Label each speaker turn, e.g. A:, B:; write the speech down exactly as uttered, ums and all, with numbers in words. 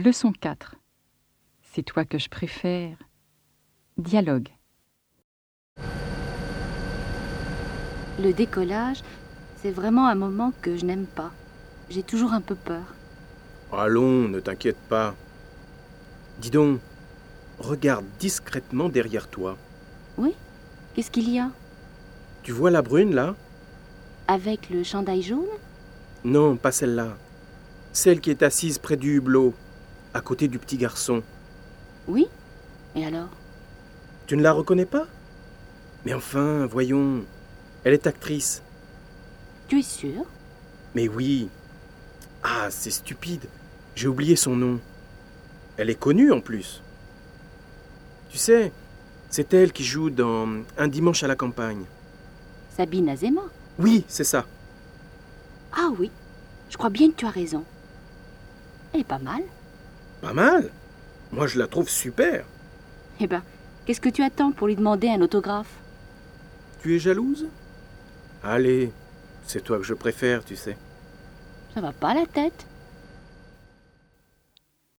A: Leçon quatre. C'est toi que je préfère. Dialogue.
B: Le décollage, c'est vraiment un moment que je n'aime pas. J'ai toujours un peu peur.
C: Allons, ne t'inquiète pas. Dis donc, regarde discrètement derrière toi.
B: Oui? Qu'est-ce qu'il y a?
C: Tu vois la brune, là?
B: Avec le chandail jaune?
C: Non, pas celle-là. Celle qui est assise près du hublot, à côté du petit garçon.
B: Oui? Et alors?
C: Tu ne la reconnais pas? Mais enfin, voyons, elle est actrice.
B: Tu es sûr?
C: Mais oui. Ah, c'est stupide. J'ai oublié son nom. Elle est connue en plus. Tu sais, c'est elle qui joue dans Un dimanche à la campagne.
B: Sabine Azéma?
C: Oui, c'est ça.
B: Ah oui, je crois bien que tu as raison. Elle est pas mal.
C: Pas mal. Moi, je la trouve super.
B: Eh ben, qu'est-ce que tu attends pour lui demander un autographe?
C: Tu es jalouse? Allez, c'est toi que je préfère, tu sais.
B: Ça va pas la tête.